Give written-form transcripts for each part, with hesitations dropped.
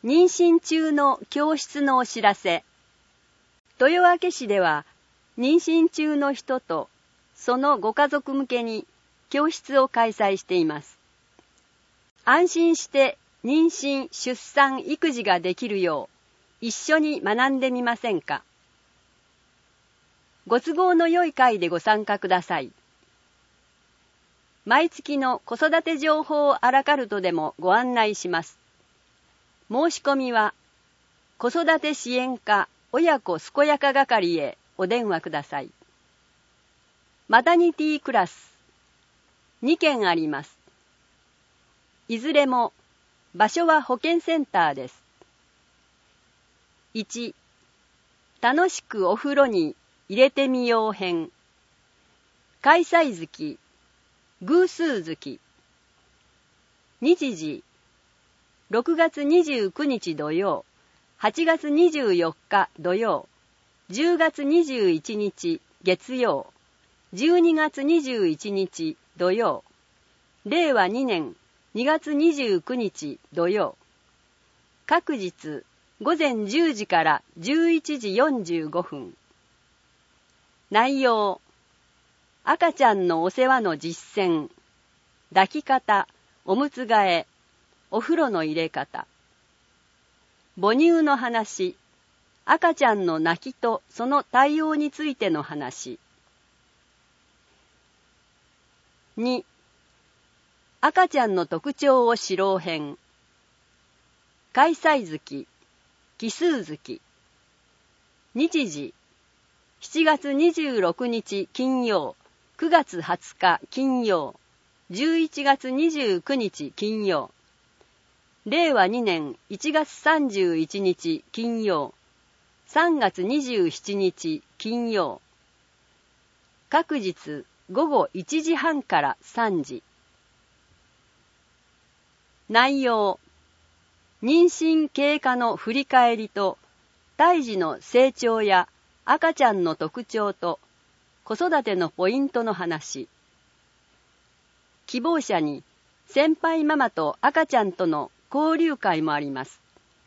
妊娠中の教室のお知らせ。豊明市では、妊娠中の人とそのご家族向けに教室を開催しています。安心して妊娠・出産・育児ができるよう、一緒に学んでみませんか。ご都合の良い会でご参加ください。毎月の子育て情報アラカルトでもご案内します。申し込みは、子育て支援課親子健やか係へお電話ください。マタニティクラス2件あります。いずれも場所は保健センターです。1、楽しくお風呂に入れてみよう編。開催月、偶数月。日時、6月29日土曜、8月24日土曜、10月21日月曜、12月21日土曜、令和2年2月29日土曜。各日午前10時から11時45分。内容、赤ちゃんのお世話の実践、抱き方、おむつ替え、お風呂の入れ方。母乳の話、赤ちゃんの泣きとその対応についての話。2、赤ちゃんの特徴を知ろう編。開催月、奇数月。日時、7月26日金曜、9月20日金曜、11月29日金曜。令和2年1月31日金曜、3月27日金曜。各日午後1時半から3時。内容、妊娠経過の振り返りと、胎児の成長や赤ちゃんの特徴と、子育てのポイントの話。希望者に先輩ママと赤ちゃんとの交流会もあります。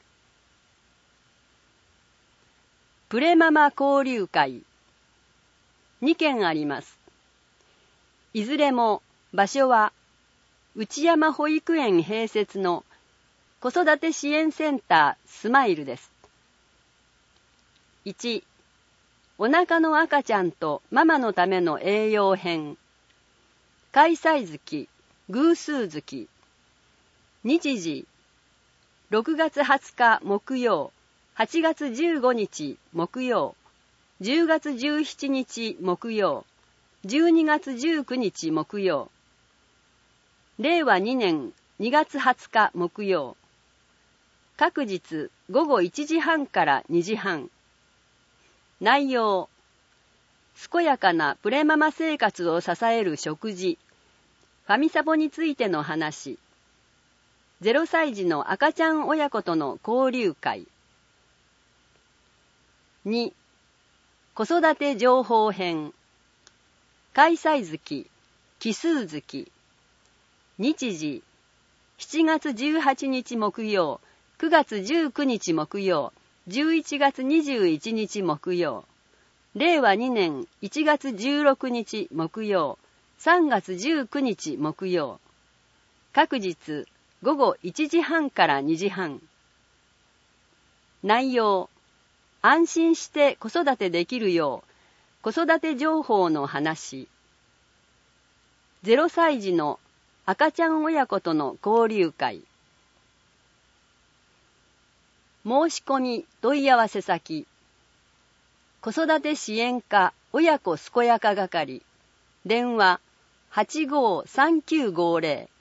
プレママ交流会2件あります。いずれも場所は内山保育園併設の子育て支援センタースマイルです。1、お腹の赤ちゃんとママのための栄養編。開催月、偶数月。日時、6月20日木曜、8月15日木曜、10月17日木曜、12月19日木曜。令和2年2月20日木曜。各日午後1時半から2時半。内容、健やかなプレママ生活を支える食事、ファミサポについての話。0歳児の赤ちゃん親子との交流会。2、子育て情報編。開催月、奇数月。日時、7月18日木曜、9月19日木曜、11月21日木曜。令和2年1月16日木曜、3月19日木曜。各日午後1時半から2時半。内容、安心して子育てできるよう、子育て情報の話。0歳児の赤ちゃん親子との交流会。申し込み問い合わせ先、子育て支援課親子健やか係、電話853950